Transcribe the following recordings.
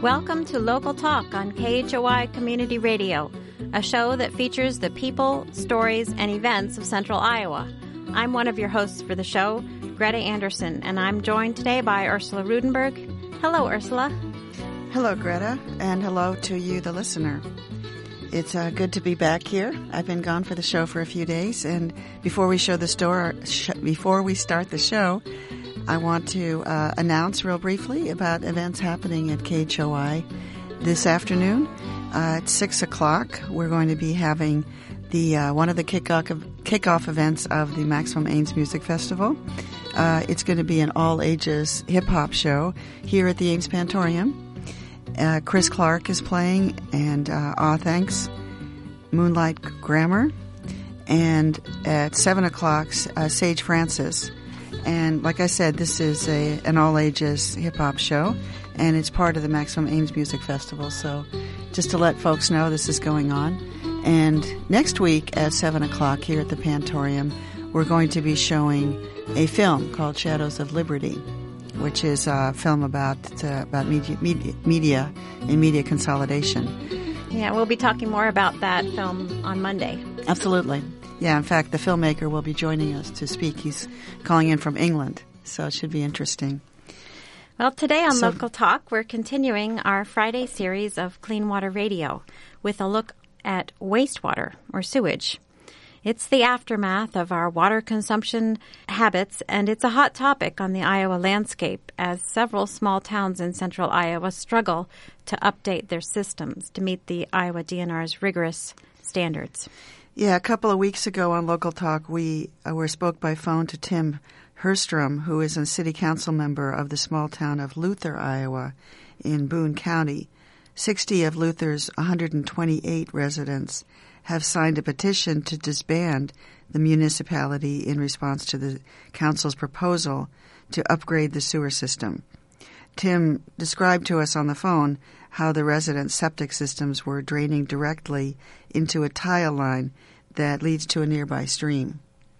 Welcome to Local Talk on KHOI Community Radio, a show that features the people, stories, and events of Central Iowa. I'm one of your hosts for the show, Greta Anderson, and I'm joined today by Ursula Rudenberg. Hello, Ursula. Hello, Greta, and hello to you, the listener. It's good to be back here. I've been gone for the show for a few days, and before we start the show, I want to announce real briefly about events happening at KHOI this afternoon. At 6 o'clock, we're going to be having the one of the kickoff events of the Maximum Ames Music Festival. It's going to be an all-ages hip-hop show here at the Ames Pantorium. Chris Clark is playing, and Aw Thanks, Moonlight Grammar, and at 7 o'clock, Sage Francis. And like I said, this is an all-ages hip-hop show, and it's part of the Maximum Ames Music Festival. So just to let folks know this is going on. And next week at 7 o'clock here at the Pantorium, we're going to be showing a film called Shadows of Liberty, which is a film about media and media consolidation. Yeah, we'll be talking more about that film on Monday. Absolutely. Yeah, in fact, the filmmaker will be joining us to speak. He's calling in from England, so it should be interesting. Well, today on Local Talk, we're continuing our Friday series of Clean Water Radio with a look at wastewater or sewage. It's the aftermath of our water consumption habits, and it's a hot topic on the Iowa landscape as several small towns in central Iowa struggle to update their systems to meet the Iowa DNR's rigorous standards. Yeah, a couple of weeks ago on Local Talk, we spoke by phone to Tim Herstrom, who is a city council member of the small town of Luther, Iowa, in Boone County. 60 of Luther's 128 residents have signed a petition to disband the municipality in response to the council's proposal to upgrade the sewer system. Tim described to us on the phone how the residents' septic systems were draining directly into a tile line that leads to a nearby stream.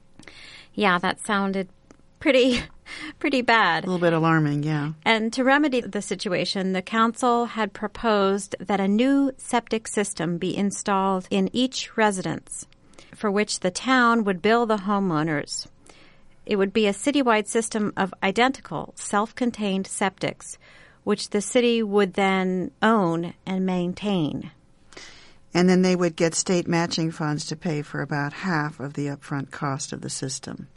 Yeah, that sounded pretty bad. A little bit alarming, yeah. And to remedy the situation, the council had proposed that a new septic system be installed in each residence, for which the town would bill the homeowners. It would be a citywide system of identical, self-contained septics, which the city would then own and maintain. And then they would get state matching funds to pay for about half of the upfront cost of the system.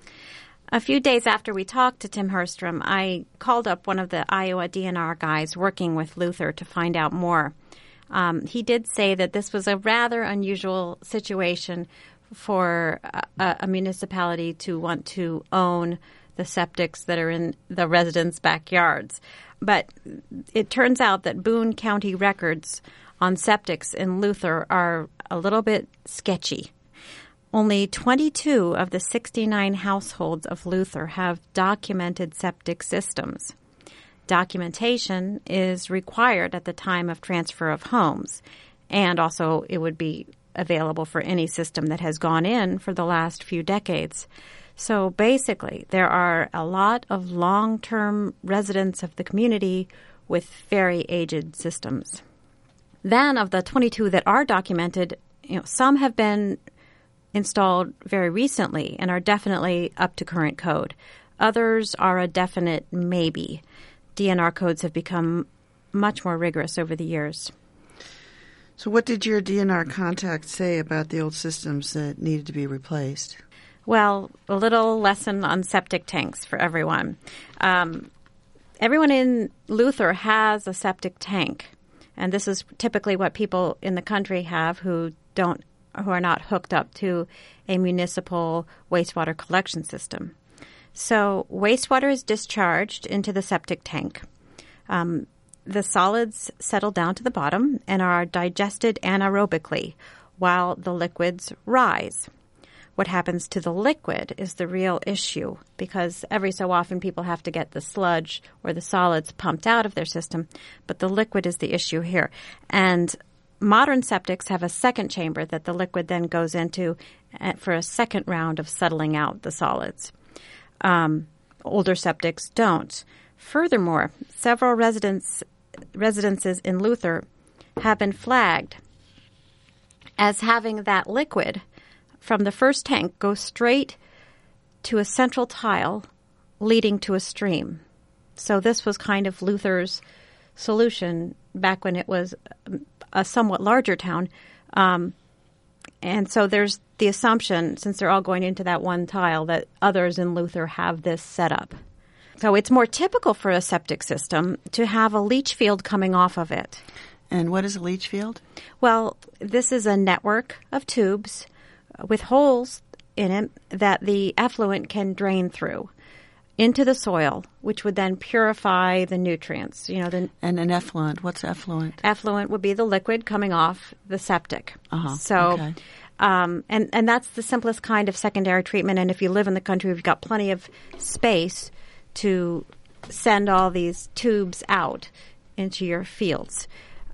A few days after we talked to Tim Herstrom, I called up one of the Iowa DNR guys working with Luther to find out more. He did say that this was a rather unusual situation for a municipality to want to own the septics that are in the residents' backyards. But it turns out that Boone County records on septics in Luther are a little bit sketchy. Only 22 of the 69 households of Luther have documented septic systems. Documentation is required at the time of transfer of homes, and also it would be available for any system that has gone in for the last few decades. So basically, there are a lot of long-term residents of the community with very aged systems. Then of the 22 that are documented, some have been installed very recently and are definitely up to current code. Others are a definite maybe. DNR codes have become much more rigorous over the years. So what did your DNR contact say about the old systems that needed to be replaced? Well, a little lesson on septic tanks for everyone. Everyone in Luther has a septic tank, and this is typically what people in the country have who are not hooked up to a municipal wastewater collection system. So wastewater is discharged into the septic tank. The solids settle down to the bottom and are digested anaerobically while the liquids rise. What happens to the liquid is the real issue, because every so often people have to get the sludge or the solids pumped out of their system, but the liquid is the issue here. And modern septics have a second chamber that the liquid then goes into for a second round of settling out the solids. Older septics don't. Furthermore, several residents residences in Luther have been flagged as having that liquid from the first tank go straight to a central tile leading to a stream. So this was kind of Luther's solution back when it was a somewhat larger town. And so there's the assumption, since they're all going into that one tile, that others in Luther have this set up. So it's more typical for a septic system to have a leach field coming off of it. And what is a leach field? Well, this is a network of tubes with holes in it that the effluent can drain through into the soil, which would then purify the nutrients. And an effluent, what's effluent? Effluent would be the liquid coming off the septic. So, okay. And that's the simplest kind of secondary treatment. And if you live in the country, we've got plenty of space to send all these tubes out into your fields.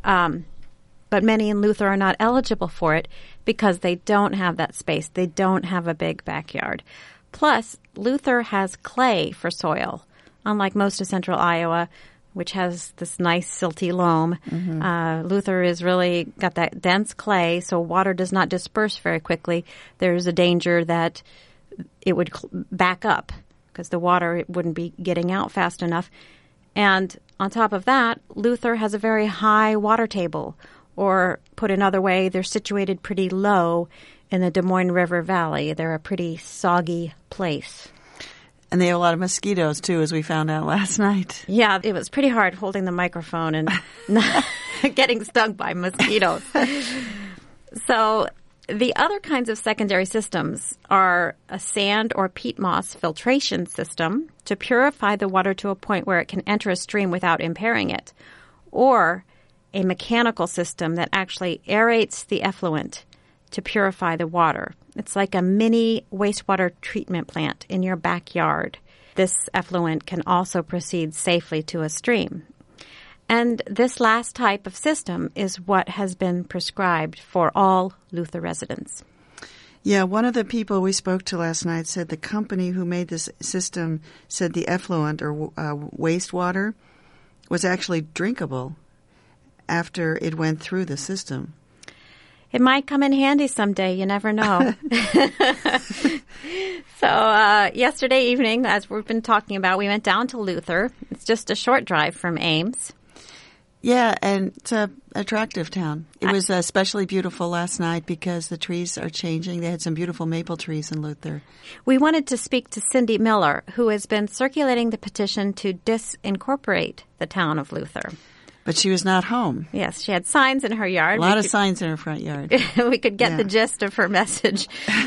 But many in Luther are not eligible for it because they don't have that space. They don't have a big backyard. Plus, Luther has clay for soil, unlike most of central Iowa, which has this nice silty loam. Luther is really got that dense clay, so water does not disperse very quickly. There's a danger that it would back up because the water wouldn't be getting out fast enough. And on top of that, Luther has a very high water table, or put another way, they're situated pretty low in the Des Moines River Valley. They're a pretty soggy place. And they have a lot of mosquitoes, too, as we found out last night. Yeah, it was pretty hard holding the microphone and not getting stung by mosquitoes. So the other kinds of secondary systems are a sand or peat moss filtration system to purify the water to a point where it can enter a stream without impairing it, or a mechanical system that actually aerates the effluent to purify the water. It's like a mini wastewater treatment plant in your backyard. This effluent can also proceed safely to a stream. And this last type of system is what has been prescribed for all Luther residents. Yeah, one of the people we spoke to last night said the company who made this system said the effluent or wastewater was actually drinkable after it went through the system. It might come in handy someday. You never know. So yesterday evening, as we've been talking about, we went down to Luther. It's just a short drive from Ames. Yeah, and it's an attractive town. It was especially beautiful last night because the trees are changing. They had some beautiful maple trees in Luther. We wanted to speak to Cindy Miller, who has been circulating the petition to disincorporate the town of Luther. But she was not home. Yes, she had signs in her yard. A lot of signs in her front yard. We could get the gist of her message.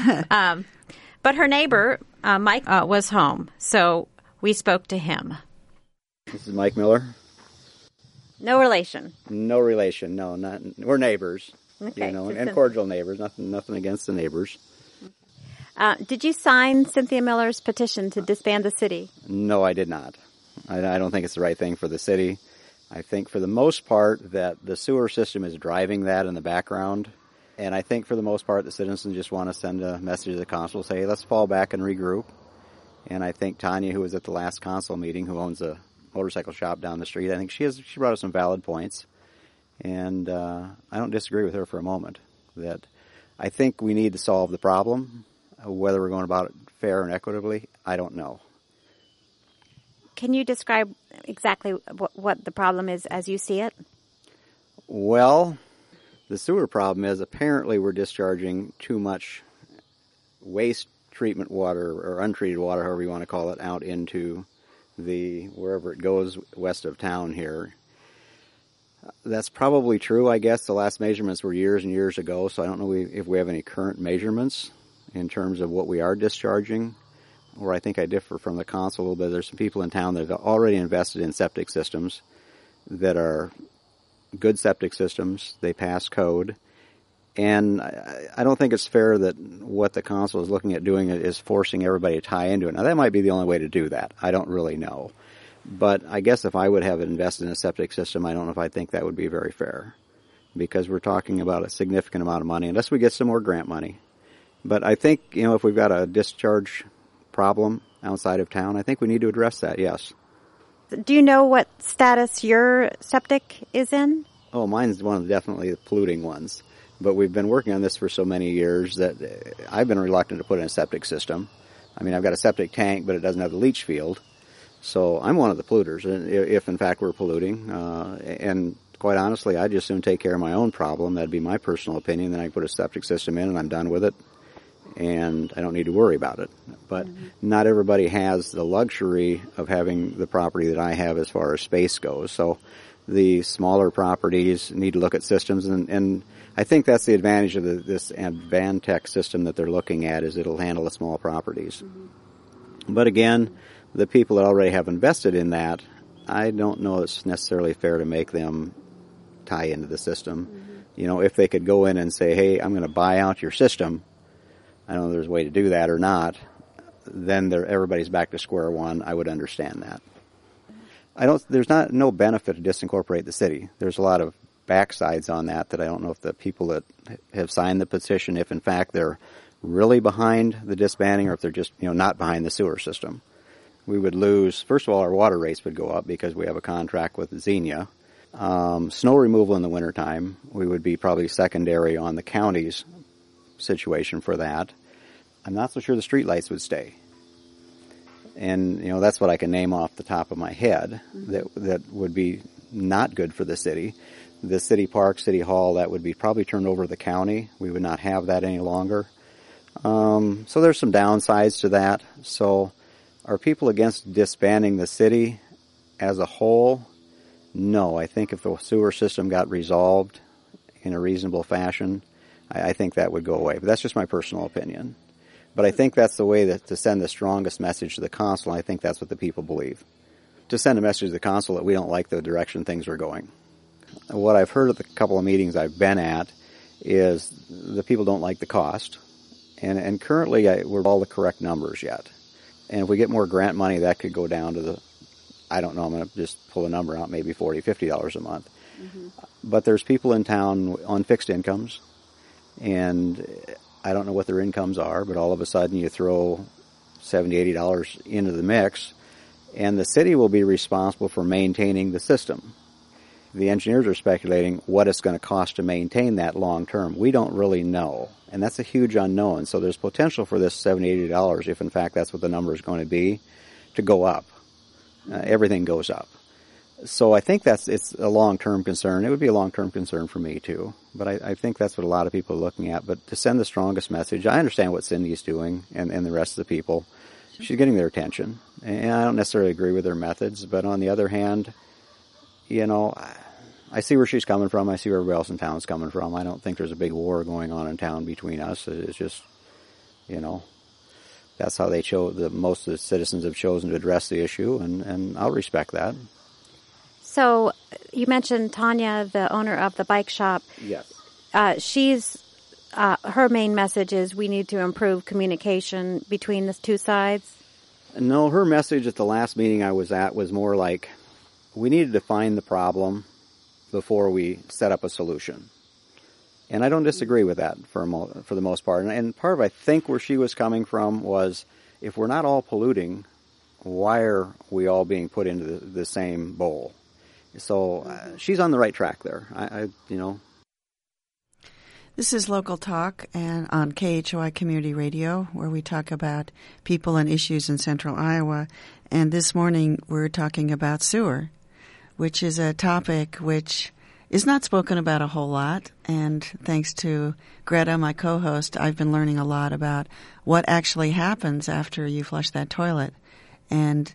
But her neighbor, Mike, was home, so we spoke to him. This is Mike Miller. No relation. No relation. No, not. We're neighbors. Okay, and cordial neighbors. Nothing against the neighbors. Did you sign Cynthia Miller's petition to disband the city? No, I did not. I don't think it's the right thing for the city. I think for the most part that the sewer system is driving that in the background. And I think for the most part the citizens just want to send a message to the council, say, hey, let's fall back and regroup. And I think Tanya, who was at the last council meeting, who owns a motorcycle shop down the street, I think she brought up some valid points. And I don't disagree with her for a moment. That I think we need to solve the problem. Whether we're going about it fair and equitably, I don't know. Can you describe exactly what the problem is as you see it? Well, the sewer problem is apparently we're discharging too much waste treatment water or untreated water, however you want to call it, out into wherever it goes west of town here. That's probably true, I guess. The last measurements were years and years ago, so I don't know if we have any current measurements in terms of what we are discharging. Where I think I differ from the council a little bit, there's some people in town that have already invested in septic systems that are good septic systems. They pass code. And I don't think it's fair that what the council is looking at doing is forcing everybody to tie into it. Now, that might be the only way to do that. I don't really know. But I guess if I would have invested in a septic system, I don't know if I think that would be very fair. Because we're talking about a significant amount of money, unless we get some more grant money. But I think, if we've got a discharge problem outside of town, I think we need to address that, yes. Do you know what status your septic is in? Oh, mine's one of definitely the polluting ones. But we've been working on this for so many years that I've been reluctant to put in a septic system. I mean, I've got a septic tank, but it doesn't have the leach field. So I'm one of the polluters, if in fact we're polluting. And quite honestly, I'd just soon take care of my own problem. That'd be my personal opinion. Then I put a septic system in and I'm done with it. And I don't need to worry about it. But not everybody has the luxury of having the property that I have as far as space goes. So the smaller properties need to look at systems, and I think that's the advantage of this Advantech system that they're looking at, is it'll handle the small properties. But again, the people that already have invested in that, I don't know it's necessarily fair to make them tie into the system. You know, if they could go in and say, hey, I'm going to buy out your system, I don't know if there's a way to do that or not, then everybody's back to square one. I would understand that. There's no benefit to disincorporate the city. There's a lot of backsides on that I don't know if the people that have signed the petition, if in fact they're really behind the disbanding or if they're just, not behind the sewer system. We would lose, first of all, our water rates would go up because we have a contract with Xenia. Snow removal in the wintertime, we would be probably secondary on the county's situation for that. I'm not so sure the streetlights would stay. And, that's what I can name off the top of my head that would be not good for the city. The city park, city hall, that would be probably turned over to the county. We would not have that any longer. So there's some downsides to that. So are people against disbanding the city as a whole? No. I think if the sewer system got resolved in a reasonable fashion, I think that would go away. But that's just my personal opinion. But I think that's the way to send the strongest message to the council. I think that's what the people believe. To send a message to the council that we don't like the direction things are going. What I've heard at the couple of meetings I've been at is the people don't like the cost. And currently we're all the correct numbers yet. And if we get more grant money, that could go down to I don't know, I'm going to just pull a number out, maybe $40, $50 a month. But there's people in town on fixed incomes. And I don't know what their incomes are, but all of a sudden you throw $70, $80 into the mix, and the city will be responsible for maintaining the system. The engineers are speculating what it's going to cost to maintain that long term. We don't really know, and that's a huge unknown. So there's potential for this $70, $80, if in fact that's what the number is going to be, to go up. Everything goes up. So I think it's a long-term concern. It would be a long-term concern for me, too. But I think that's what a lot of people are looking at. But to send the strongest message, I understand what Cindy's doing and the rest of the people. She's getting their attention. And I don't necessarily agree with her methods. But on the other hand, I see where she's coming from. I see where everybody else in town is coming from. I don't think there's a big war going on in town between us. It's just, that's how they most of the citizens have chosen to address the issue. And I'll respect that. So you mentioned Tanya, the owner of the bike shop. Yes. Her main message is we need to improve communication between the two sides. No, her message at the last meeting I was at was more like we need to define the problem before we set up a solution. And I don't disagree with that for the most part. And part of, I think, where she was coming from was if we're not all polluting, why are we all being put into the same bowl? So she's on the right track there. This is Local Talk and on KHOI Community Radio, where we talk about people and issues in central Iowa. And this morning we're talking about sewer, which is a topic which is not spoken about a whole lot. And thanks to Greta, my co-host, I've been learning a lot about what actually happens after you flush that toilet. And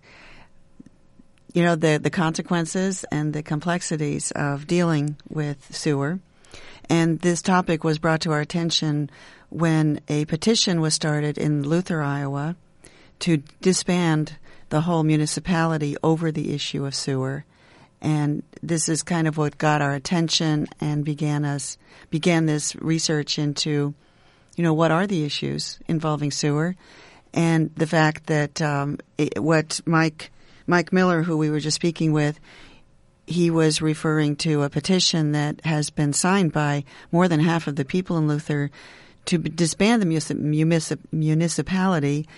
the consequences and the complexities of dealing with sewer. And this topic was brought to our attention when a petition was started in Luther, Iowa, to disband the whole municipality over the issue of sewer. And this is kind of what got our attention and began this research into, what are the issues involving sewer, and the fact that what Mike Miller, who we were just speaking with, he was referring to a petition that has been signed by more than half of the people in Luther to disband the municipality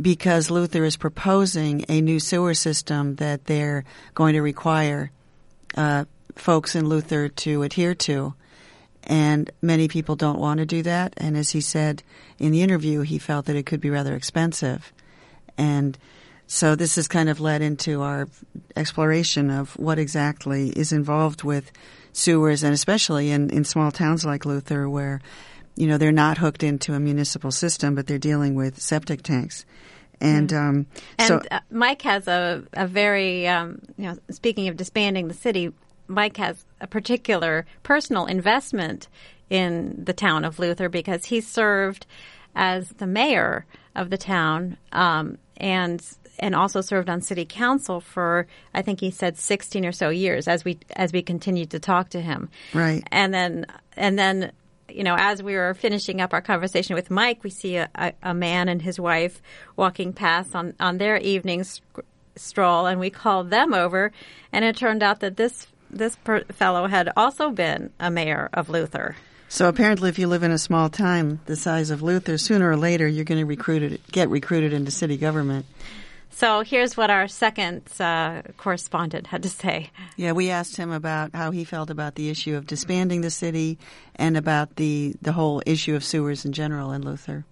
because Luther is proposing a new sewer system that they're going to require folks in Luther to adhere to. And many people don't want to do that. And as he said in the interview, he felt that it could be rather expensive. And so this has kind of led into our exploration of what exactly is involved with sewers, and especially in small towns like Luther, where, you know, they're not hooked into a municipal system, but they're dealing with septic tanks. And Mike has a very, speaking of disbanding the city, Mike has a particular personal investment in the town of Luther because he served as the mayor of the town and also served on city council for, I think he said 16 or so years as we continued to talk to him. Right. And then you know, as we were finishing up our conversation with Mike, we see a man and his wife walking past on their evening stroll, and we called them over, and it turned out that this fellow had also been a mayor of Luther. So apparently if you live in a small town the size of Luther, sooner or later you're going to get recruited into city government. So here's what our second correspondent had to say. Yeah, we asked him about how he felt about the issue of disbanding the city and about the whole issue of sewers in general in Luther.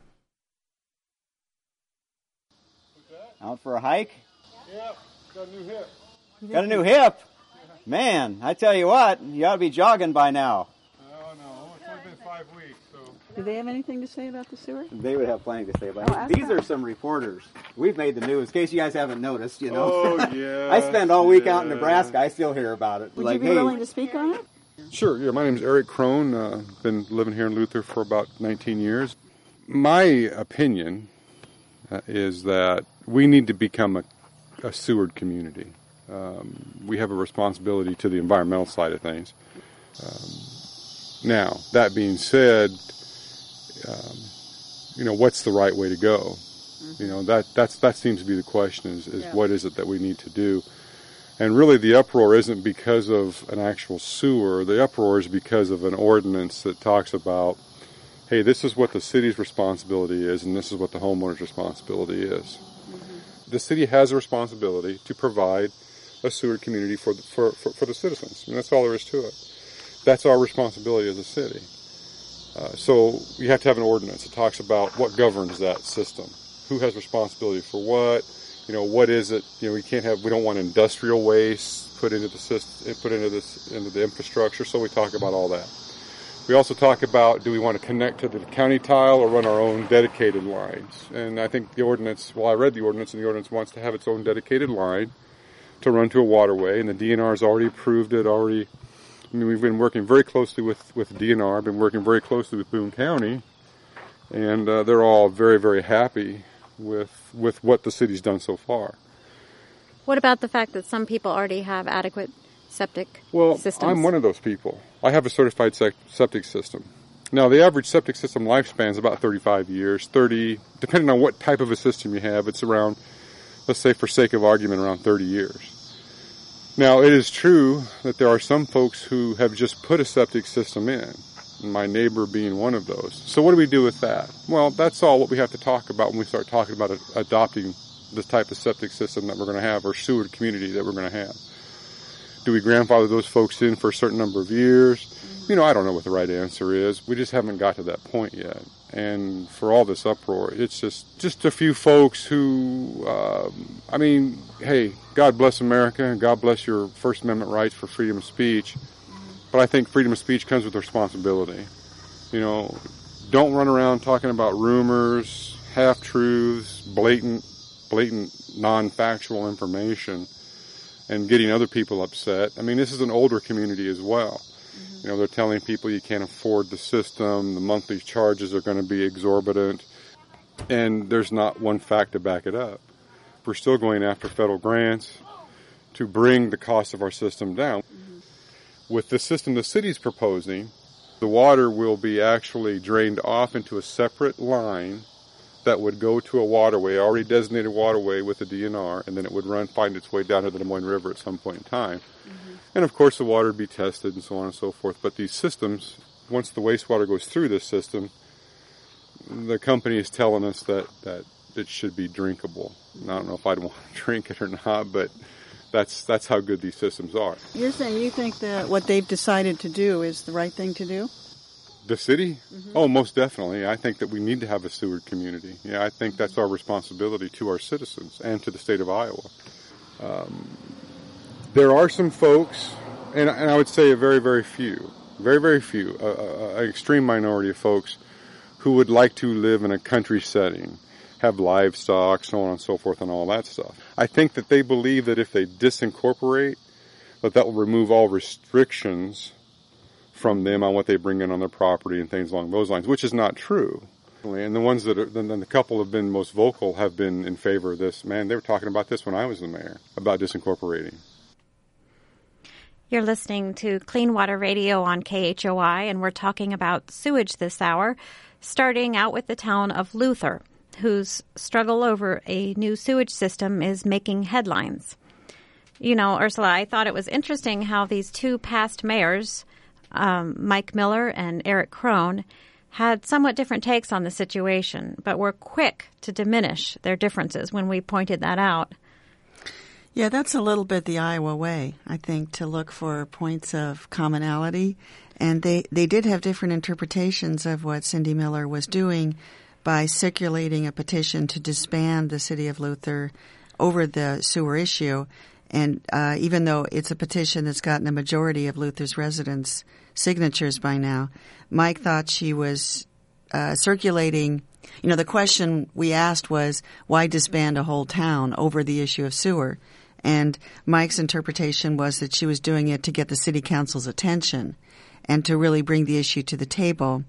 Out for a hike? Yeah, got a new hip. Got a new hip? Man, I tell you what, you ought to be jogging by now. Oh, no, it's only been 5 weeks, so... Do they have anything to say about the sewer? They would have plenty to say about it. These are some reporters. We've made the news, in case you guys haven't noticed, you know. Oh, yeah. I spend all week out in Nebraska. I still hear about it. Would you be willing to speak on it? Sure, yeah, my name's Eric Crone. Been living here in Luther for about 19 years. My opinion is that we need to become a sewered community. We have a responsibility to the environmental side of things. Now, that being said, what's the right way to go? You know, that seems to be the question is what is it that we need to do? And really the uproar isn't because of an actual sewer. The uproar is because of an ordinance that talks about, hey, this is what the city's responsibility is and this is what the homeowner's responsibility is. Mm-hmm. The city has a responsibility to provide a sewer community for the citizens. And that's all there is to it. That's our responsibility as a city. So you have to have an ordinance that talks about what governs that system. Who has responsibility for what? You know, what is it? You know, we don't want industrial waste put into the system, into the infrastructure. So we talk about all that. We also talk about, do we want to connect to the county tile or run our own dedicated lines? And I think the ordinance, I read the ordinance, and the ordinance wants to have its own dedicated line to run to a waterway, and the DNR has already approved it. We've been working very closely with DNR, been working very closely with Boone County, and they're all very, very happy with what the city's done so far. What about the fact that some people already have adequate septic systems? Well, I'm one of those people. I have a certified septic system. Now, the average septic system lifespan is about 35 years, 30, depending on what type of a system you have, it's around, let's say for sake of argument, around 30 years. Now, it is true that there are some folks who have just put a septic system in, my neighbor being one of those. So what do we do with that? Well, that's all what we have to talk about when we start talking about adopting this type of septic system that we're going to have, or sewer community that we're going to have. Do we grandfather those folks in for a certain number of years? You know, I don't know what the right answer is. We just haven't got to that point yet. And for all this uproar, it's just a few folks who, hey, God bless America and God bless your First Amendment rights for freedom of speech. But I think freedom of speech comes with responsibility. You know, don't run around talking about rumors, half-truths, blatant non-factual information and getting other people upset. I mean, this is an older community as well. You know, they're telling people you can't afford the system, the monthly charges are going to be exorbitant, and there's not one fact to back it up. We're still going after federal grants to bring the cost of our system down. With the system the city's proposing, the water will be actually drained off into a separate line that would go to a waterway, already designated waterway with the DNR, and then it would find its way down to the Des Moines River at some point in time. And of course the water would be tested and so on and so forth. But these systems, once the wastewater goes through this system, the company is telling us that it should be drinkable. And I don't know if I'd want to drink it or not, but that's how good these systems are. You're saying you think that what they've decided to do is the right thing to do? The city? Mm-hmm. Oh, most definitely. I think that we need to have a sewer community. Yeah, I think that's our responsibility to our citizens and to the state of Iowa. There are some folks, and I would say a very, very few, an extreme minority of folks who would like to live in a country setting, have livestock, so on and so forth, and all that stuff. I think that they believe that if they disincorporate, that will remove all restrictions from them on what they bring in on their property and things along those lines, which is not true. And the ones that the couple have been most vocal have been in favor of this. Man, they were talking about this when I was the mayor, about disincorporating. You're listening to Clean Water Radio on KHOI, and we're talking about sewage this hour, starting out with the town of Luther, whose struggle over a new sewage system is making headlines. You know, Ursula, I thought it was interesting how these two past mayors, Mike Miller and Eric Krone, had somewhat different takes on the situation, but were quick to diminish their differences when we pointed that out. Yeah, that's a little bit the Iowa way, I think, to look for points of commonality. And they did have different interpretations of what Cindy Miller was doing by circulating a petition to disband the city of Luther over the sewer issue. And even though it's a petition that's gotten a majority of Luther's residents' signatures by now, Mike thought she was circulating. You know, the question we asked was, why disband a whole town over the issue of sewer? And Mike's interpretation was that she was doing it to get the city council's attention and to really bring the issue to the table.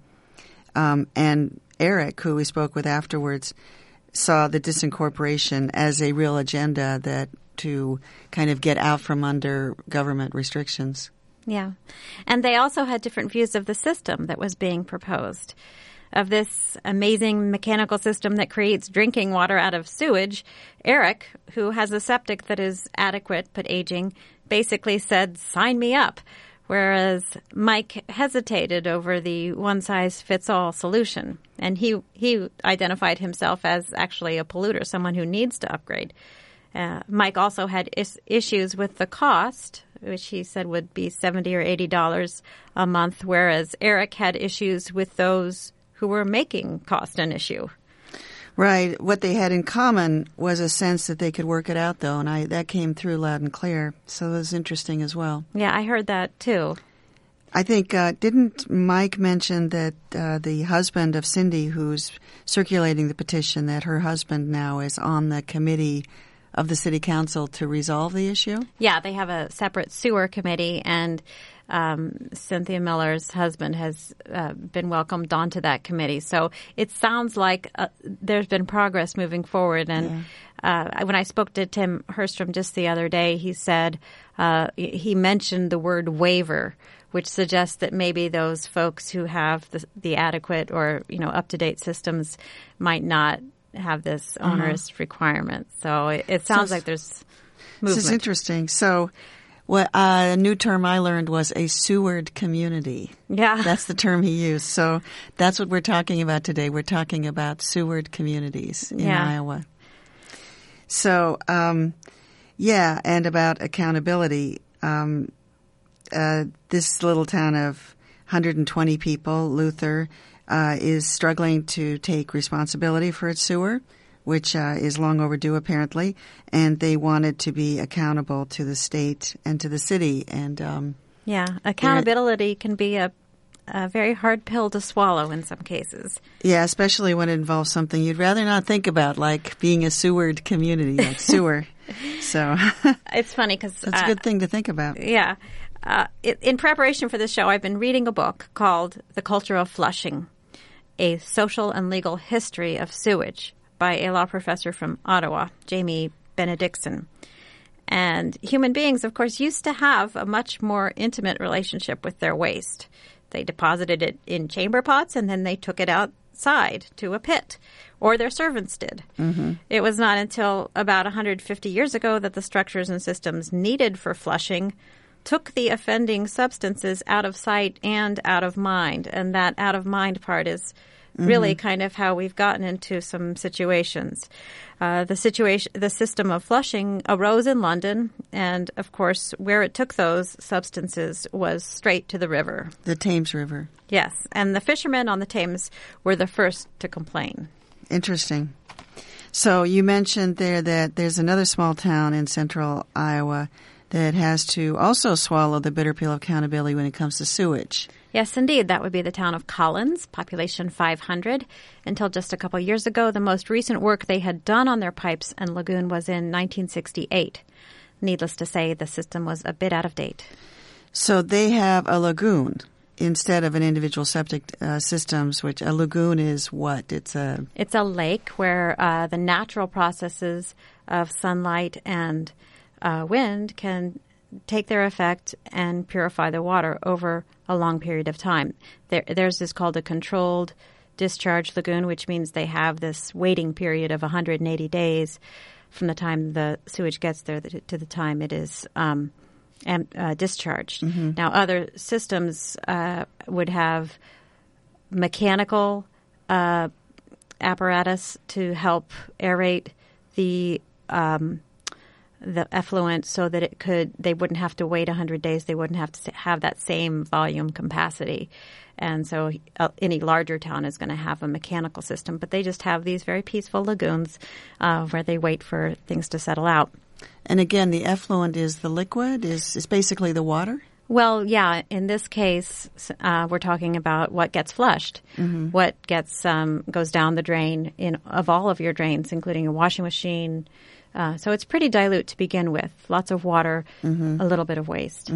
And Eric, who we spoke with afterwards, saw the disincorporation as a real agenda that to kind of get out from under government restrictions. Yeah. And they also had different views of the system that was being proposed. Of this amazing mechanical system that creates drinking water out of sewage, Eric, who has a septic that is adequate but aging, basically said, sign me up, whereas Mike hesitated over the one-size-fits-all solution. And he identified himself as actually a polluter, someone who needs to upgrade. Mike also had issues with the cost, which he said would be $70 or $80 a month, whereas Eric had issues with those who were making cost an issue. Right. What they had in common was a sense that they could work it out, though, and that came through loud and clear. So it was interesting as well. Yeah, I heard that, too. I think, didn't Mike mention that the husband of Cindy, who's circulating the petition, that her husband now is on the committee of the city council to resolve the issue? Yeah, they have a separate sewer committee, and Cynthia Miller's husband has been welcomed onto that committee. So it sounds like there's been progress moving forward. And when I spoke to Tim Herstrom just the other day, he said he mentioned the word waiver, which suggests that maybe those folks who have the adequate or up-to-date systems might not have this onerous requirement. So it sounds like there's movement. This is interesting. So what a new term I learned was a sewered community. Yeah. That's the term he used. So that's what we're talking about today. We're talking about sewered communities in Iowa. So, and about accountability. This little town of 120 people, Luther, is struggling to take responsibility for its sewer, which is long overdue apparently, and they wanted to be accountable to the state and to the city. And accountability can be a very hard pill to swallow in some cases. Yeah, especially when it involves something you'd rather not think about, like being a sewered community, like sewer. So it's funny because it's a good thing to think about. Yeah. In preparation for this show, I've been reading a book called The Culture of Flushing, A Social and Legal History of Sewage by a law professor from Ottawa, Jamie Benedictson. And human beings, of course, used to have a much more intimate relationship with their waste. They deposited it in chamber pots and then they took it outside to a pit, or their servants did. Mm-hmm. It was not until about 150 years ago that the structures and systems needed for flushing took the offending substances out of sight and out of mind. And that out of mind part is really kind of how we've gotten into some situations. The system of flushing arose in London, and of course, where it took those substances was straight to the river. The Thames River. Yes, and the fishermen on the Thames were the first to complain. Interesting. So you mentioned there that there's another small town in central Iowa that has to also swallow the bitter pill of accountability when it comes to sewage. Yes, indeed. That would be the town of Collins, population 500. Until just a couple years ago, the most recent work they had done on their pipes and lagoon was in 1968. Needless to say, the system was a bit out of date. So they have a lagoon instead of an individual septic systems, which a lagoon is what? It's a lake where the natural processes of sunlight and wind can take their effect and purify the water over a long period of time. Theirs is called a controlled discharge lagoon, which means they have this waiting period of 180 days from the time the sewage gets there to the time it is discharged. Mm-hmm. Now, other systems would have mechanical apparatus to help aerate the effluent so that they wouldn't have to wait 100 days. They wouldn't have to have that same volume capacity. And so any larger town is going to have a mechanical system, but they just have these very peaceful lagoons where they wait for things to settle out. And again, the effluent is the liquid, is basically the water? Well, yeah. In this case, we're talking about what gets flushed, what goes down the drain of all of your drains, including a washing machine. So it's pretty dilute to begin with. Lots of water, a little bit of waste.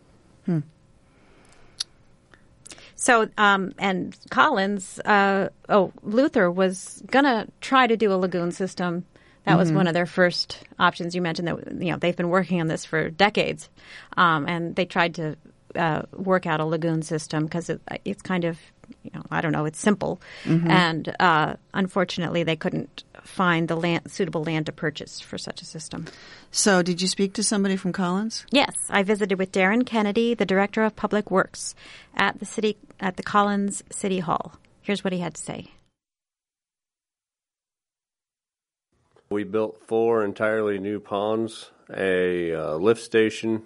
So, and Collins, Luther was going to try to do a lagoon system. That was one of their first options. You mentioned that they've been working on this for decades, and they tried to work out a lagoon system because it's kind of, it's simple, and unfortunately they couldn't find the suitable land to purchase for such a system. So, did you speak to somebody from Collins? Yes, I visited with Darren Kennedy, the Director of Public Works at the Collins City Hall. Here's what he had to say. We built 4 entirely new ponds, a lift station,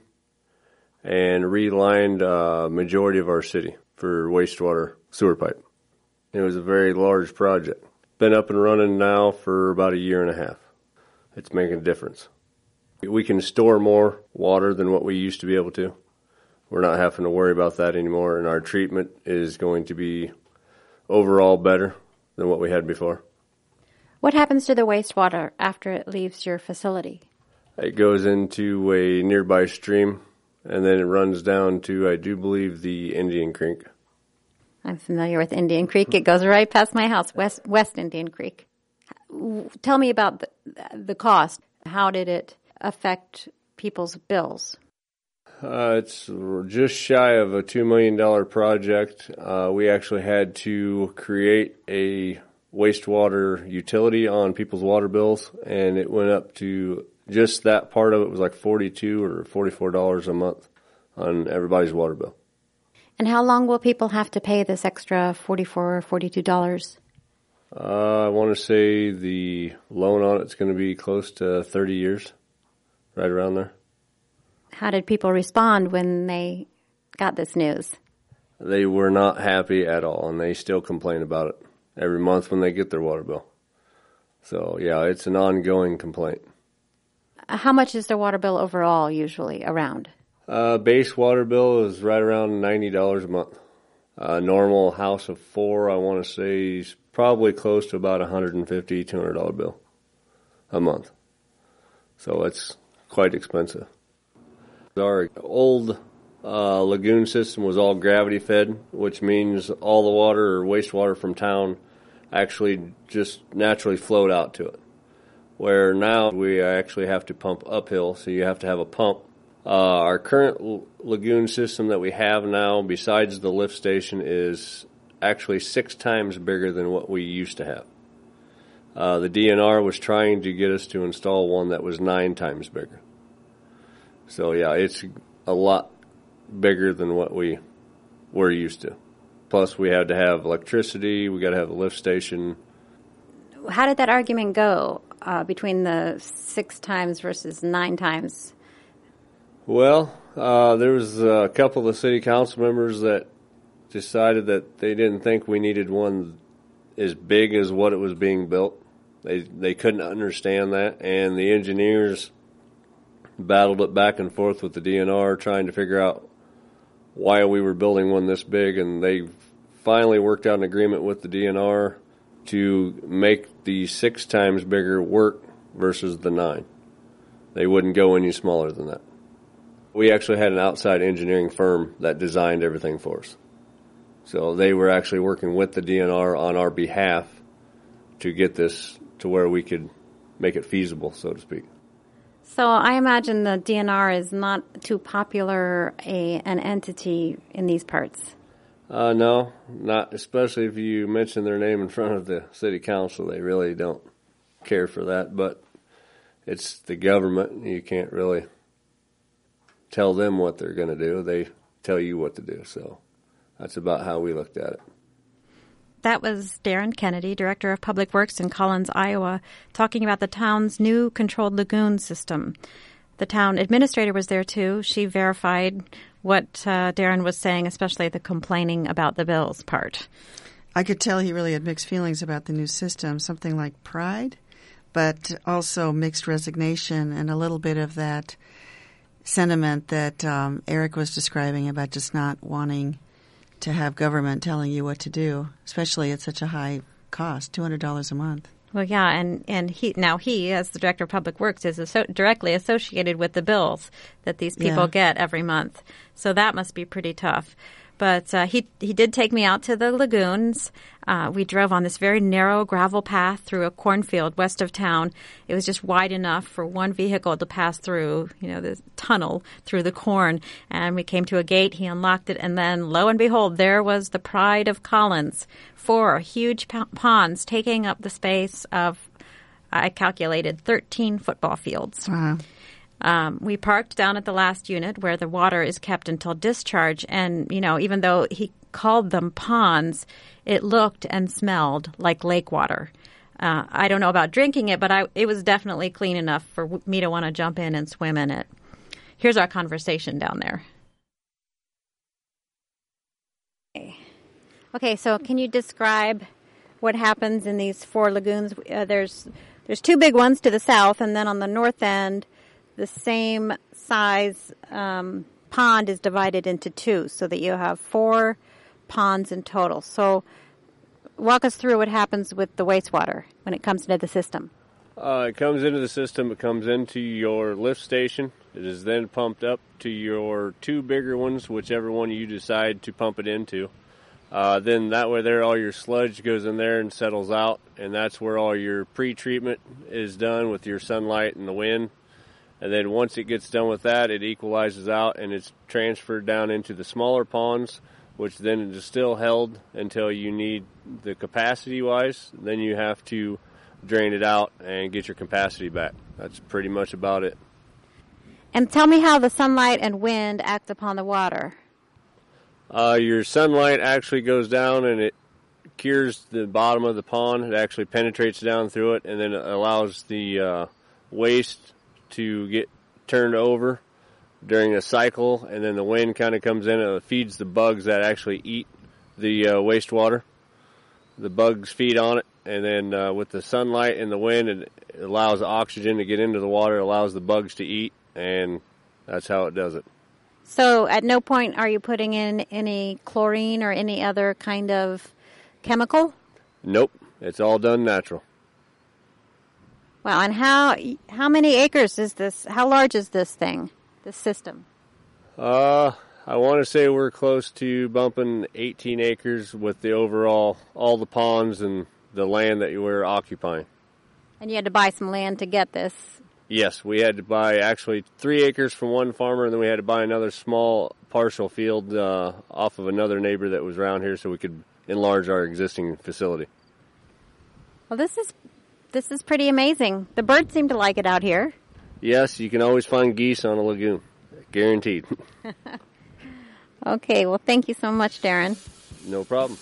and relined a majority of our city for wastewater sewer pipe. It was a very large project. Been up and running now for about a year and a half. It's making a difference. We can store more water than what we used to be able to. We're not having to worry about that anymore, and our treatment is going to be overall better than what we had before. What happens to the wastewater after it leaves your facility? It goes into a nearby stream, and then it runs down to, I do believe, the Indian Creek. I'm familiar with Indian Creek. It goes right past my house, West Indian Creek. Tell me about the cost. How did it affect people's bills? It's just shy of a $2 million project. We actually had to create a wastewater utility on people's water bills, and it went up to just that part of it was like $42 or $44 a month on everybody's water bill. And how long will people have to pay this extra $44 or $42? I want to say the loan on it's going to be close to 30 years, right around there. How did people respond when they got this news? They were not happy at all, and they still complain about it every month when they get their water bill. So, yeah, it's an ongoing complaint. How much is their water bill overall usually around? Base water bill is right around $90 a month. A normal house of 4, I want to say, is probably close to about $150, $200 bill a month. So it's quite expensive. Our old lagoon system was all gravity fed, which means all the water or wastewater from town actually just naturally flowed out to it. Where now we actually have to pump uphill, so you have to have a pump. Our current lagoon system that we have now, besides the lift station, is actually 6 times bigger than what we used to have. The DNR was trying to get us to install one that was 9 times bigger. So, yeah, it's a lot bigger than what we were used to. Plus, we had to have electricity. We got to have a lift station. How did that argument go between the 6 times versus 9 times? Well, there was a couple of city council members that decided that they didn't think we needed one as big as what it was being built. They couldn't understand that, and the engineers battled it back and forth with the DNR trying to figure out why we were building one this big, and they finally worked out an agreement with the DNR to make the 6 times bigger work versus the 9. They wouldn't go any smaller than that. We actually had an outside engineering firm that designed everything for us. So they were actually working with the DNR on our behalf to get this to where we could make it feasible, so to speak. So I imagine the DNR is not too popular an entity in these parts. No, not especially if you mention their name in front of the city council. They really don't care for that, but it's the government. You can't really tell them what they're going to do. They tell you what to do, so that's about how we looked at it. That was Darren Kennedy, Director of Public Works in Collins, Iowa, talking about the town's new controlled lagoon system. The town administrator was there, too. She verified what Darren was saying, especially the complaining about the bills part. I could tell he really had mixed feelings about the new system, something like pride, but also mixed resignation and a little bit of that sentiment that Eric was describing about just not wanting to have government telling you what to do, especially at such a high cost, $200 a month. Well, yeah, and he, as the Director of Public Works, is directly associated with the bills that these people get every month. So that must be pretty tough. But he did take me out to the lagoons. We drove on this very narrow gravel path through a cornfield west of town. It was just wide enough for one vehicle to pass through, this tunnel through the corn. And we came to a gate. He unlocked it. And then, lo and behold, there was the pride of Collins. 4 huge ponds taking up the space of, I calculated, 13 football fields. Wow. We parked down at the last unit where the water is kept until discharge. And, even though he called them ponds, it looked and smelled like lake water. I don't know about drinking it, but it was definitely clean enough for me to want to jump in and swim in it. Here's our conversation down there. Okay, so can you describe what happens in these 4 lagoons? There's 2 big ones to the south, and then on the north end, the same size pond is divided into 2, so that you have 4 ponds in total. So walk us through what happens with the wastewater when it comes into the system. It comes into the system. It comes into your lift station. It is then pumped up to your 2 bigger ones, whichever one you decide to pump it into. Then that way there, all your sludge goes in there and settles out, and that's where all your pre-treatment is done with your sunlight and the wind. And then once it gets done with that, it equalizes out and it's transferred down into the smaller ponds, which then is still held until you need the capacity-wise. Then you have to drain it out and get your capacity back. That's pretty much about it. And tell me how the sunlight and wind act upon the water. Your sunlight actually goes down and it cures the bottom of the pond. It actually penetrates down through it, and then it allows the waste to get turned over during a cycle, and then the wind kind of comes in and it feeds the bugs that actually eat the wastewater. The bugs feed on it, and then with the sunlight and the wind, it allows the oxygen to get into the water, allows the bugs to eat, and that's how it does it. So at no point are you putting in any chlorine or any other kind of chemical? Nope. It's all done natural. Wow. And how many acres is this? How large is this thing, this system? I want to say we're close to bumping 18 acres with the overall, all the ponds and the land that you were occupying. And you had to buy some land to get this? Yes, we had to buy actually 3 acres from one farmer, and then we had to buy another small partial field off of another neighbor that was around here so we could enlarge our existing facility. Well, this is pretty amazing. The birds seem to like it out here. Yes, you can always find geese on a lagoon. Guaranteed. Okay, well, thank you so much, Darren. No problem.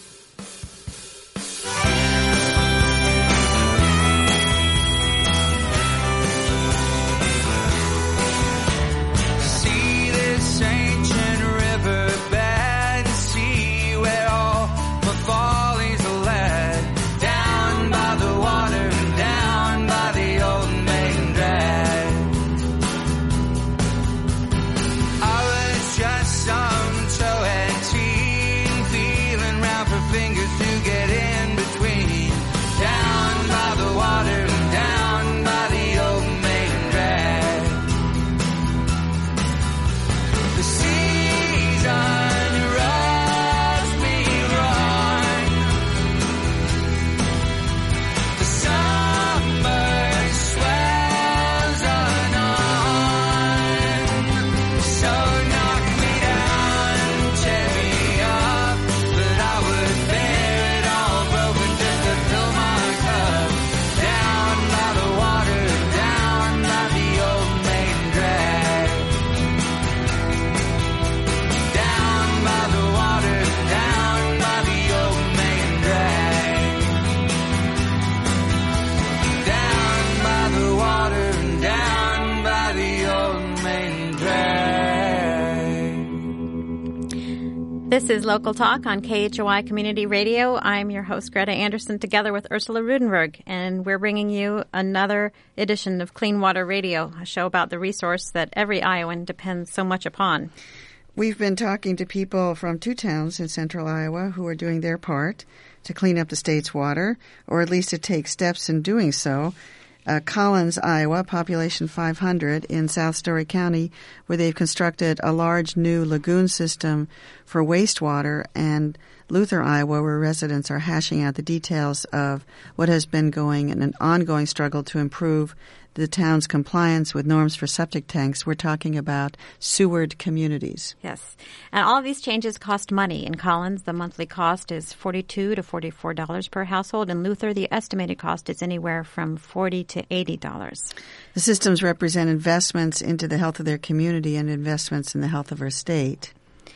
This is Local Talk on KHOI Community Radio. I'm your host, Greta Anderson, together with Ursula Rudenberg, and we're bringing you another edition of Clean Water Radio, a show about the resource that every Iowan depends so much upon. We've been talking to people from 2 towns in central Iowa who are doing their part to clean up the state's water, or at least to take steps in doing so. Collins, Iowa, population 500 in South Story County, where they've constructed a large new lagoon system for wastewater, and Luther, Iowa, where residents are hashing out the details of what has been going in an ongoing struggle to improve the town's compliance with norms for septic tanks. We're talking about sewered communities. Yes. And all of these changes cost money. In Collins, the monthly cost is $42 to $44 per household. In Luther, the estimated cost is anywhere from $40 to $80. The systems represent investments into the health of their community and investments in the health of our state.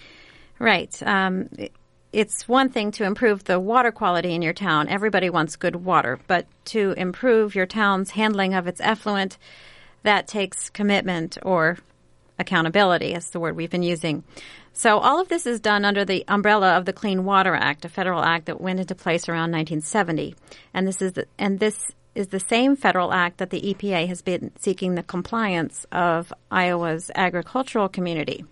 Right. It's one thing to improve the water quality in your town. Everybody wants good water. But to improve your town's handling of its effluent, that takes commitment or accountability. That's the word we've been using. So all of this is done under the umbrella of the Clean Water Act, a federal act that went into place around 1970. And this is the same federal act that the EPA has been seeking the compliance of Iowa's agricultural community.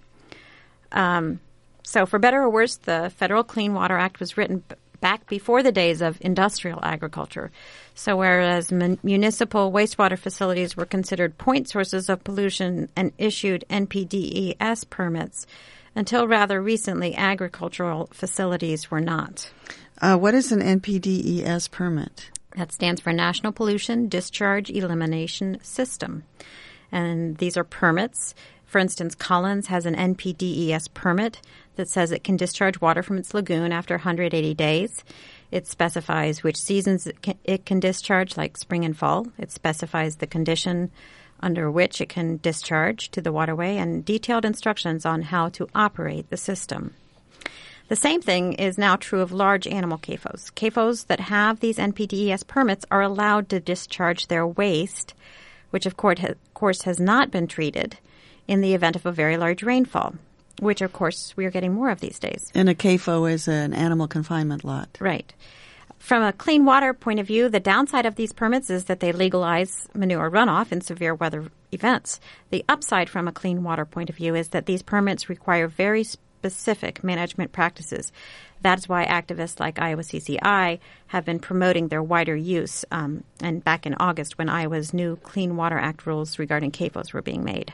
So for better or worse, the Federal Clean Water Act was written back before the days of industrial agriculture. So whereas municipal wastewater facilities were considered point sources of pollution and issued NPDES permits, until rather recently agricultural facilities were not. What is an NPDES permit? That stands for National Pollution Discharge Elimination System. And these are permits. For instance, Collins has an NPDES permit that says it can discharge water from its lagoon after 180 days. It specifies which seasons it can discharge, like spring and fall. It specifies the condition under which it can discharge to the waterway and detailed instructions on how to operate the system. The same thing is now true of large animal CAFOs. CAFOs that have these NPDES permits are allowed to discharge their waste, which of course has not been treated, in the event of a very large rainfall, which, of course, we are getting more of these days. And a CAFO is an animal confinement lot. Right. From a clean water point of view, the downside of these permits is that they legalize manure runoff in severe weather events. The upside from a clean water point of view is that these permits require very specific management practices. That's why activists like Iowa CCI have been promoting their wider use, and back in August when Iowa's new Clean Water Act rules regarding CAFOs were being made.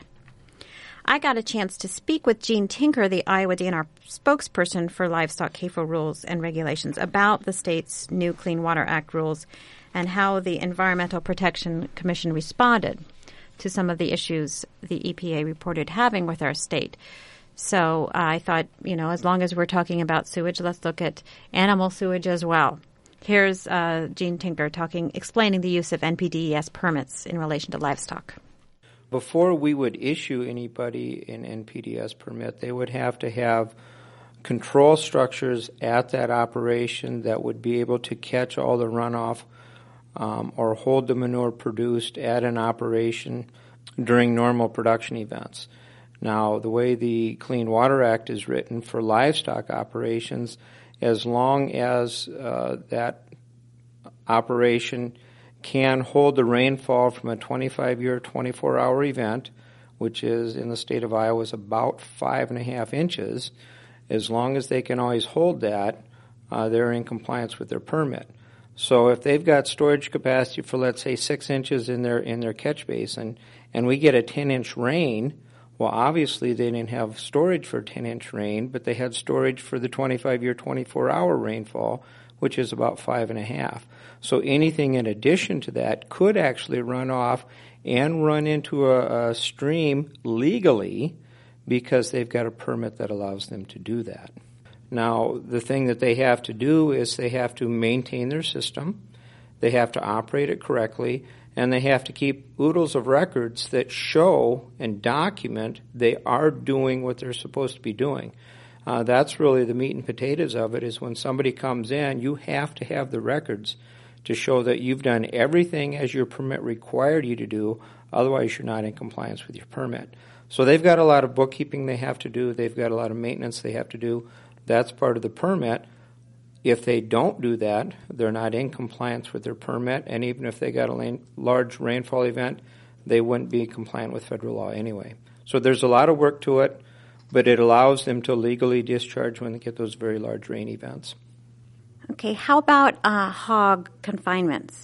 I got a chance to speak with Gene Tinker, the Iowa DNR spokesperson for livestock CAFO rules and regulations, about the state's new Clean Water Act rules and how the Environmental Protection Commission responded to some of the issues the EPA reported having with our state. So I thought, as long as we're talking about sewage, let's look at animal sewage as well. Here's Gene Tinker explaining the use of NPDES permits in relation to livestock. Before we would issue anybody an NPDES permit, they would have to have control structures at that operation that would be able to catch all the runoff or hold the manure produced at an operation during normal production events. Now, the way the Clean Water Act is written for livestock operations, as long as that operation can hold the rainfall from a 25-year, 24-hour event, which is in the state of Iowa is about 5.5 inches, as long as they can always hold that, they're in compliance with their permit. So if they've got storage capacity for, let's say, 6 inches in their catch basin, and we get a 10-inch rain, well, obviously they didn't have storage for 10-inch rain, but they had storage for the 25-year, 24-hour rainfall, which is about 5.5. So anything in addition to that could actually run off and run into a stream legally because they've got a permit that allows them to do that. Now, the thing that they have to do is they have to maintain their system, they have to operate it correctly, and they have to keep oodles of records that show and document they are doing what they're supposed to be doing. That's really the meat and potatoes of it, is when somebody comes in, you have to have the records to show that you've done everything as your permit required you to do, otherwise you're not in compliance with your permit. So they've got a lot of bookkeeping they have to do, they've got a lot of maintenance they have to do. That's part of the permit. If they don't do that, they're not in compliance with their permit, and even if they got a large rainfall event, they wouldn't be compliant with federal law anyway. So there's a lot of work to it, but it allows them to legally discharge when they get those very large rain events. Okay, how about hog confinements?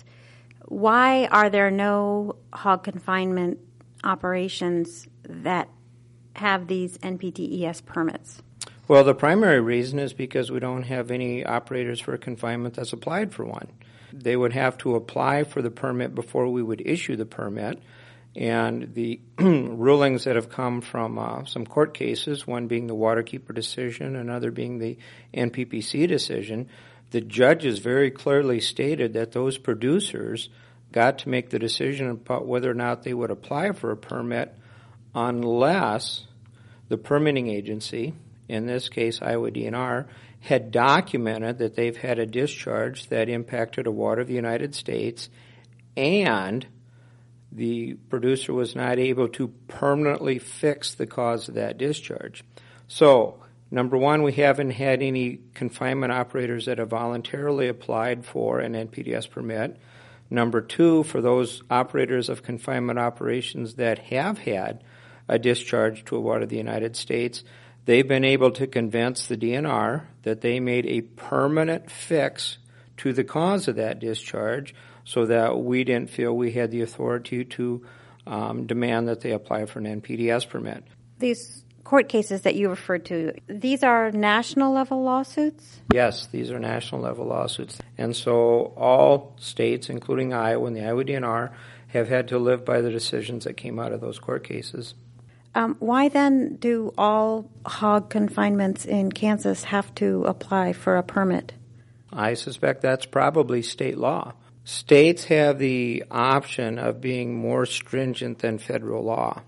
Why are there no hog confinement operations that have these NPDES permits? Well, the primary reason is because we don't have any operators for confinement that's applied for one. They would have to apply for the permit before we would issue the permit, and the rulings that have come from some court cases, one being the Waterkeeper decision, another being the NPPC decision, the judges very clearly stated that those producers got to make the decision about whether or not they would apply for a permit unless the permitting agency, in this case Iowa DNR, had documented that they've had a discharge that impacted a water of the United States and the producer was not able to permanently fix the cause of that discharge. So, number one, we haven't had any confinement operators that have voluntarily applied for an NPDES permit. Number two, for those operators of confinement operations that have had a discharge to a water of the United States, they've been able to convince the DNR that they made a permanent fix to the cause of that discharge so that we didn't feel we had the authority to demand that they apply for an NPDES permit. These court cases that you referred to, these are national level lawsuits? Yes, these are national level lawsuits. And so all states, including Iowa and the Iowa DNR, have had to live by the decisions that came out of those court cases. Why then do all hog confinements in Kansas have to apply for a permit? I suspect that's probably state law. States have the option of being more stringent than federal law.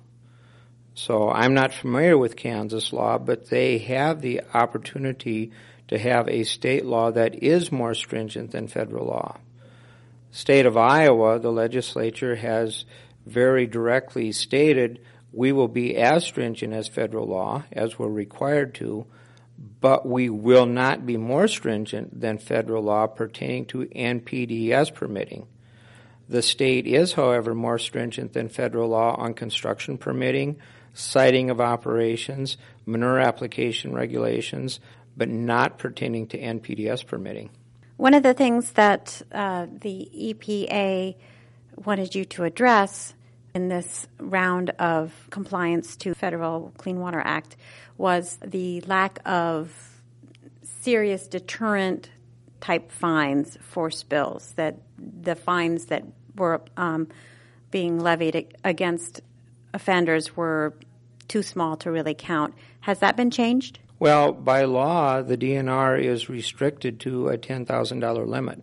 So I'm not familiar with Kansas law, but they have the opportunity to have a state law that is more stringent than federal law. State of Iowa, the legislature has very directly stated we will be as stringent as federal law, as we're required to, but we will not be more stringent than federal law pertaining to NPDES permitting. The state is, however, more stringent than federal law on construction permitting, siting of operations, manure application regulations, but not pertaining to NPDES permitting. One of the things that the EPA wanted you to address in this round of compliance to Federal Clean Water Act was the lack of serious deterrent type fines for spills, that the fines that were being levied against offenders were too small to really count. Has that been changed? Well, by law, the DNR is restricted to a $10,000 limit.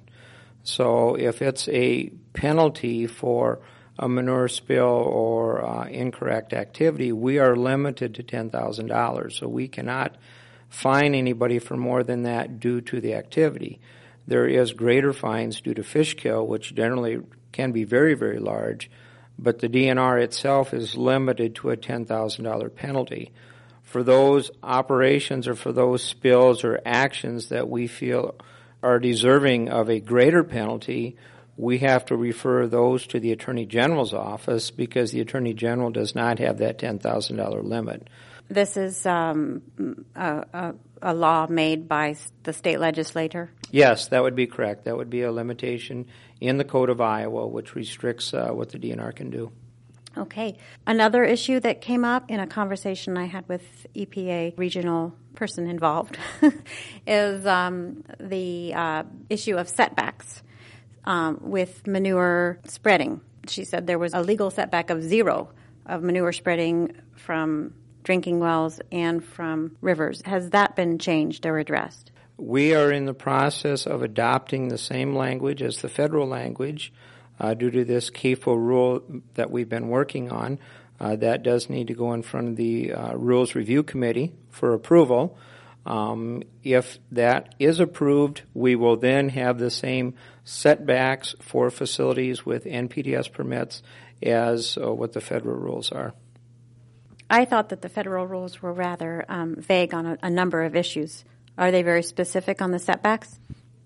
So if it's a penalty for a manure spill or incorrect activity, we are limited to $10,000. So we cannot fine anybody for more than that due to the activity. There is greater fines due to fish kill, which generally can be very, very large, but the DNR itself is limited to a $10,000 penalty. For those operations or for those spills or actions that we feel are deserving of a greater penalty, we have to refer those to the Attorney General's office because the Attorney General does not have that $10,000 limit. This is a law made by the state legislature? Yes, that would be correct. That would be a limitation in the Code of Iowa, which restricts what the DNR can do. Okay. Another issue that came up in a conversation I had with EPA regional person involved is the issue of setbacks with manure spreading. She said there was a legal setback of 0 of manure spreading from drinking wells and from rivers. Has that been changed or addressed? We are in the process of adopting the same language as the federal language due to this CAFO rule that we've been working on. That does need to go in front of the Rules Review Committee for approval. If that is approved, we will then have the same setbacks for facilities with NPDES permits as what the federal rules are. I thought that the federal rules were rather vague on a number of issues. Are they very specific on the setbacks?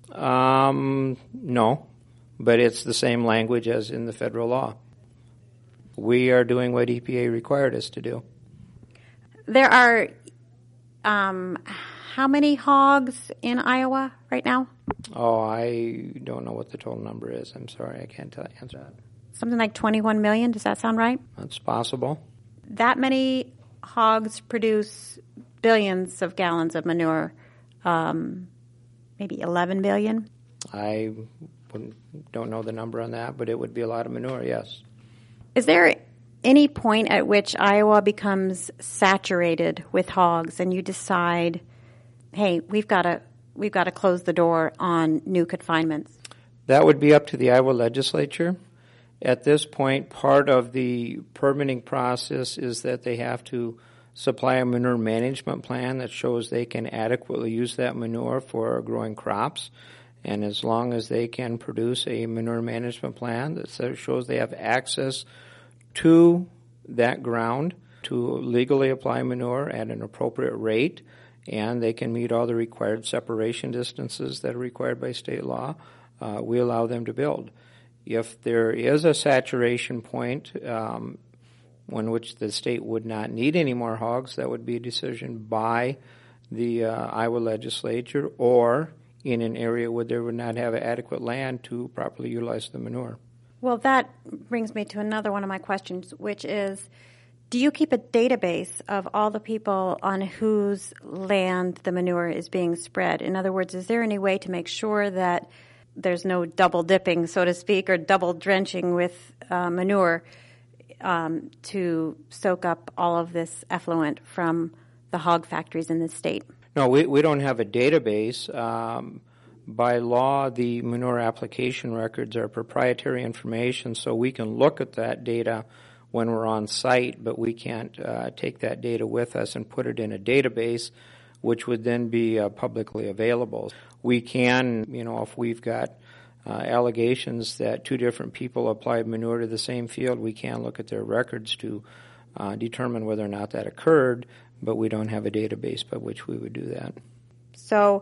No, but it's the same language as in the federal law. We are doing what EPA required us to do. There are how many hogs in Iowa right now? Oh, I don't know what the total number is. I'm sorry, I can't answer that. Something like 21 million. Does that sound right? That's possible. That many hogs produce billions of gallons of manure, maybe 11 billion? I don't know the number on that, but it would be a lot of manure, yes. Is there any point at which Iowa becomes saturated with hogs and you decide, hey, we've got to close the door on new confinements? That would be up to the Iowa legislature. At this point, part of the permitting process is that they have to supply a manure management plan that shows they can adequately use that manure for growing crops. And as long as they can produce a manure management plan that shows they have access to that ground to legally apply manure at an appropriate rate, and they can meet all the required separation distances that are required by state law, we allow them to build. If there is a saturation point in which the state would not need any more hogs, that would be a decision by the Iowa legislature or in an area where they would not have adequate land to properly utilize the manure. Well, that brings me to another one of my questions, which is, do you keep a database of all the people on whose land the manure is being spread? In other words, is there any way to make sure that there's no double dipping, so to speak, or double drenching with manure to soak up all of this effluent from the hog factories in the state? No, we don't have a database. By law, the manure application records are proprietary information, so we can look at that data when we're on site, but we can't take that data with us and put it in a database, which would then be publicly available. We can, if we've got allegations that 2 different people applied manure to the same field, we can look at their records to determine whether or not that occurred, but we don't have a database by which we would do that. So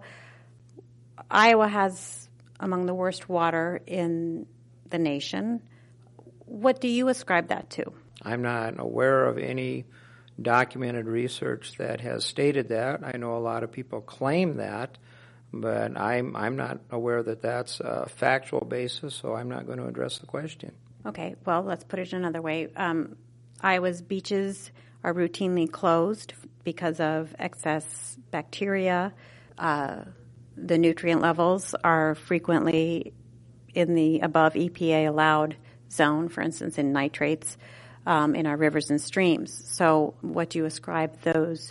Iowa has among the worst water in the nation. What do you ascribe that to? I'm not aware of any documented research that has stated that. I know a lot of people claim that, but I'm not aware that that's a factual basis, so I'm not going to address the question. Okay, well, let's put it another way. Iowa's beaches are routinely closed because of excess bacteria. The nutrient levels are frequently in the above EPA allowed zone, for instance, in nitrates in our rivers and streams. So what do you ascribe those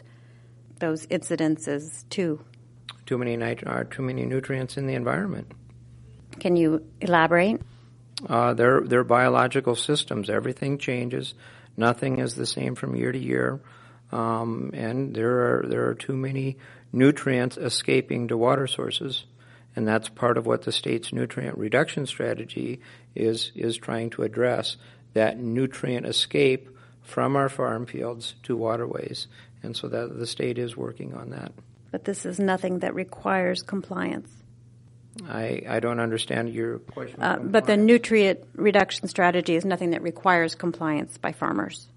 incidences to? Too many nutrients in the environment. Can you elaborate? They're biological systems. Everything changes. Nothing is the same from year to year. and there are too many nutrients escaping to water sources, and that's part of what the state's nutrient reduction strategy is trying to address, that nutrient escape from our farm fields to waterways, and so that the state is working on that. But this is nothing that requires compliance. I don't understand your question. But the nutrient reduction strategy is nothing that requires compliance by farmers.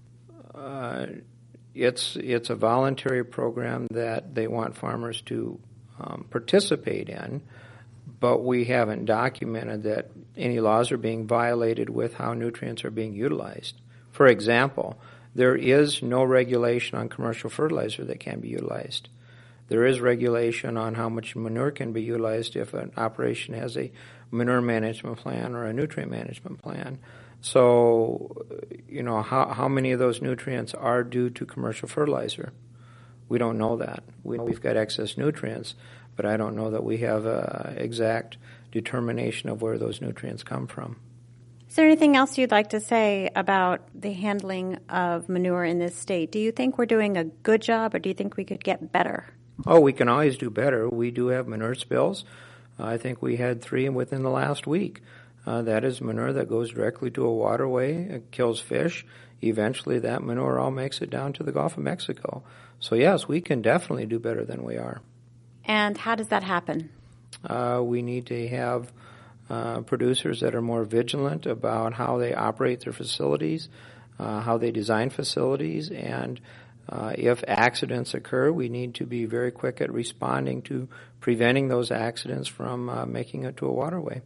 It's a voluntary program that they want farmers to participate in, but we haven't documented that any laws are being violated with how nutrients are being utilized. For example, there is no regulation on commercial fertilizer that can be utilized. There is regulation on how much manure can be utilized if an operation has a manure management plan or a nutrient management plan. So, how many of those nutrients are due to commercial fertilizer? We don't know that. We know we've got excess nutrients, but I don't know that we have an exact determination of where those nutrients come from. Is there anything else you'd like to say about the handling of manure in this state? Do you think we're doing a good job, or do you think we could get better? Oh, we can always do better. We do have manure spills. I think we had 3 within the last week. That is manure that goes directly to a waterway, it kills fish. Eventually that manure all makes it down to the Gulf of Mexico. So yes, we can definitely do better than we are. And how does that happen? We need to have producers that are more vigilant about how they operate their facilities, how they design facilities, and if accidents occur, we need to be very quick at responding to preventing those accidents from making it to a waterway.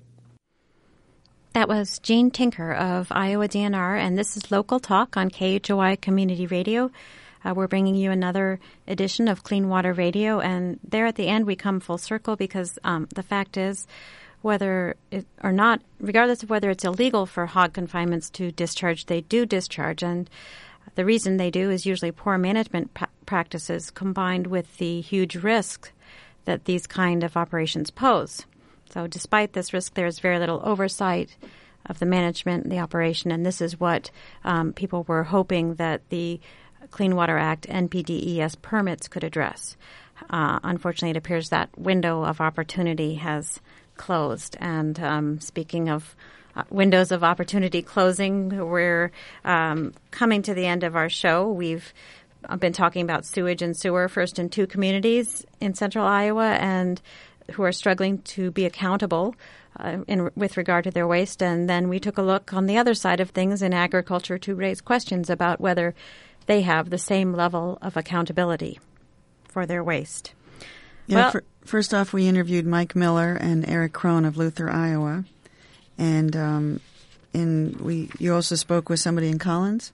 That was Gene Tinker of Iowa DNR, and this is Local Talk on KHOI Community Radio. We're bringing you another edition of Clean Water Radio, and there at the end we come full circle because the fact is, whether it or not, regardless of whether it's illegal for hog confinements to discharge, they do discharge, and the reason they do is usually poor management practices combined with the huge risk that these kind of operations pose. So despite this risk, there's very little oversight of the management and the operation, and this is what people were hoping that the Clean Water Act NPDES permits could address. Unfortunately, it appears that window of opportunity has closed. And speaking of windows of opportunity closing, we're coming to the end of our show. We've been talking about sewage and sewer first in 2 communities in central Iowa and who are struggling to be accountable with regard to their waste. And then we took a look on the other side of things in agriculture to raise questions about whether they have the same level of accountability for their waste. Yeah, first off, we interviewed Mike Miller and Eric Krohn of Luther, Iowa. And you also spoke with somebody in Collins?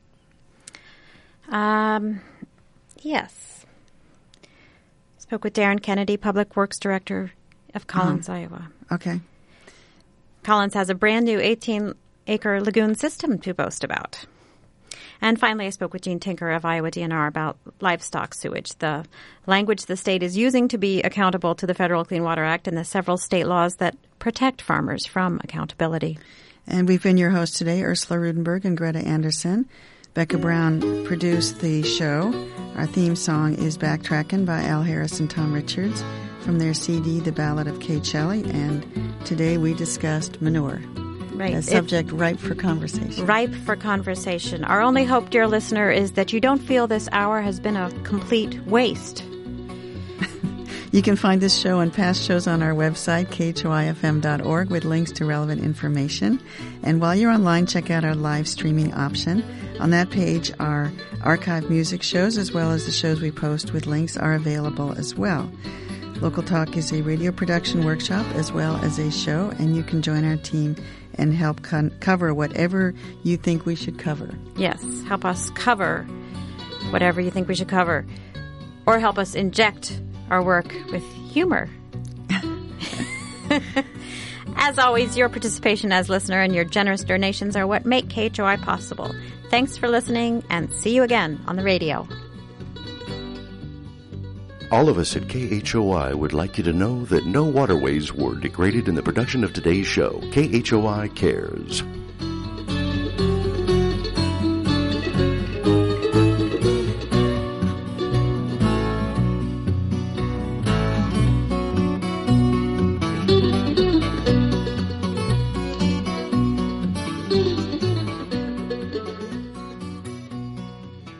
Yes. Spoke with Darren Kennedy, Public Works Director of Collins, Iowa. Okay. Collins has a brand new 18-acre lagoon system to boast about. And finally, I spoke with Gene Tinker of Iowa DNR about livestock sewage, the language the state is using to be accountable to the Federal Clean Water Act and the several state laws that protect farmers from accountability. And we've been your hosts today, Ursula Rudenberg and Greta Anderson. Becca Brown produced the show. Our theme song is Backtrackin' by Al Harris and Tom Richards from their CD, The Ballad of Kate Shelley. And today we discussed manure. Right. A subject ripe for conversation. Ripe for conversation. Our only hope, dear listener, is that you don't feel this hour has been a complete waste. You can find this show and past shows on our website, khoifm.org, with links to relevant information. And while you're online, check out our live streaming option. On that page, our archive music shows, as well as the shows we post with links, are available as well. Local Talk is a radio production workshop as well as a show, and you can join our team and help cover whatever you think we should cover. Yes, help us cover whatever you think we should cover, or help us inject our work with humor. As always, your participation as listener and your generous donations are what make KHOI possible. Thanks for listening, and see you again on the radio. All of us at KHOI would like you to know that no waterways were degraded in the production of today's show. KHOI cares.